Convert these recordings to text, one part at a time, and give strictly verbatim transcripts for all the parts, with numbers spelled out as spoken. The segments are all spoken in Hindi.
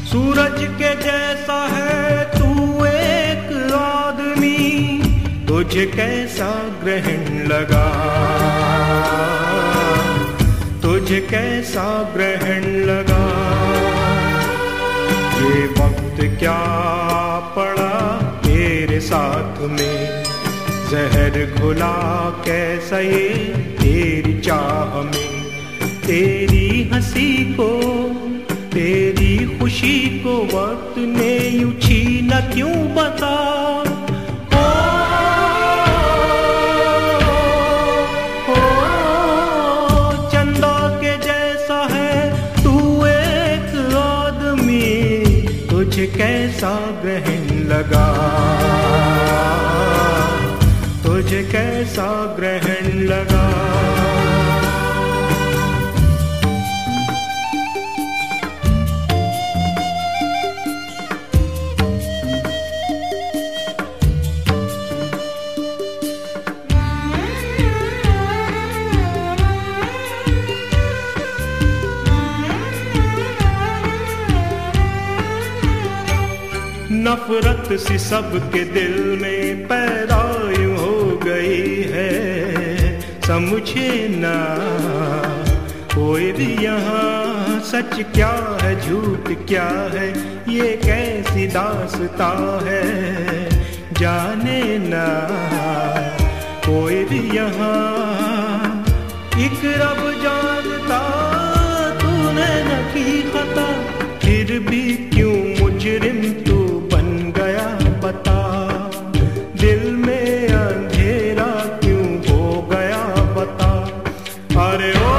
सूरज के जैसा है तू एक आदमी, तुझे कैसा ग्रहण लगा, तुझे कैसा ग्रहण लगा। ये वक्त क्या पड़ा तेरे साथ में, जहर घुला कैसा ये तेरी चाह में। तेरी हंसी को तेरी खुशी को वक्त ने यूं छीना क्यों बता। ओ, ओ, ओ, चंदा के जैसा है तू एक आदमी, तुझे कैसा ग्रहण लगा, तुझे कैसा ग्रहण लगा। नफरत सी सबके दिल में पैदा यूं हो गई है, समझे ना कोई भी यहाँ सच क्या है झूठ क्या है, ये कैसी दास्तां है जाने ना कोई भी यहाँ। एक रब जानता तूने न की खता, फिर भी क्यों मुजरिम तू बता। दिल में अंधेरा क्यों हो गया बता। अरे ओ,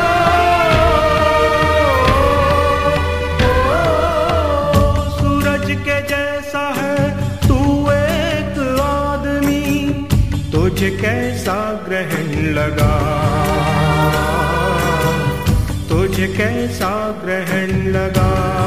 ओ, ओ सूरज के जैसा है तू एक आदमी, तुझे कैसा ग्रहण लगा, तुझे कैसा ग्रहण लगा।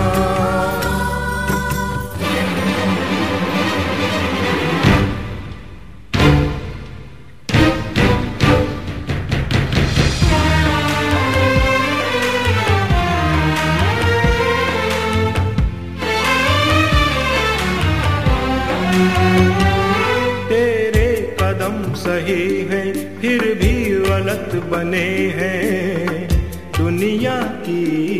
तेरे कदम सही हैं फिर भी गलत बने हैं, दुनिया की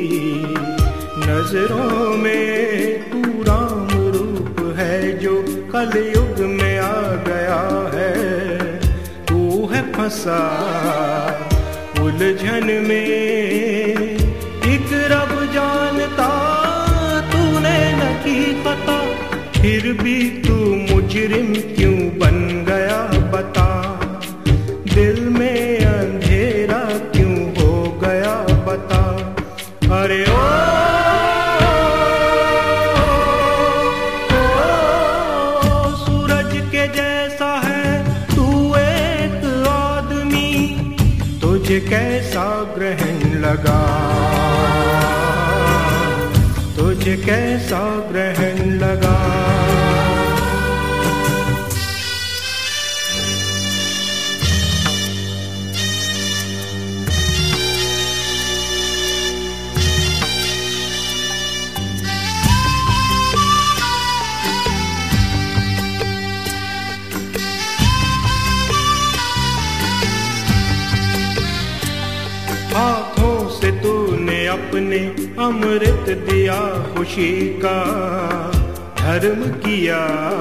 नजरों में तू राम रूप है जो कलयुग में आ गया है। तू है फंसा उलझन में, एक रब जानता तूने न की खता, फिर भी तू मुजरिम क्यों बन गया बता। दिल में अंधेरा क्यों हो गया बता। अरे ओ, ओ, ओ सूरज के जैसा है तू एक आदमी, तुझे कैसा ग्रहण लगा, तुझे कैसा ग्रहण लगा। हाथों से तूने अपने अमृत दिया खुशी का, धर्म किया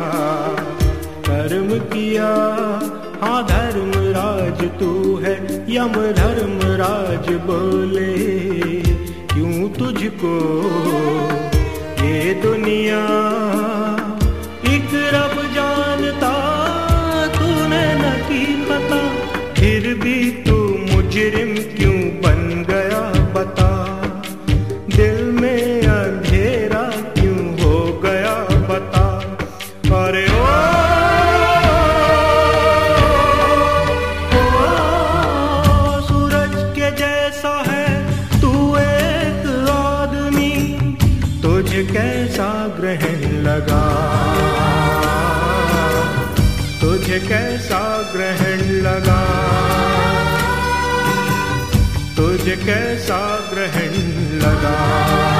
कर्म किया। हाँ धर्म राज तू है, यम धर्म राज बोले क्यों तुझको ये दुनिया। एक रब जानता तूने न की खता, फिर भी तू मुजरिम क्यों बन गया बता। दिल में अंधेरा क्यों हो गया बता। अरे ओ, ओ, ओ सूरज के जैसा है तू एक आदमी, तुझे कैसा ग्रहण लगा, तुझे कैसा ग्रहण लगा, तुझे कैसा ग्रहण लगा।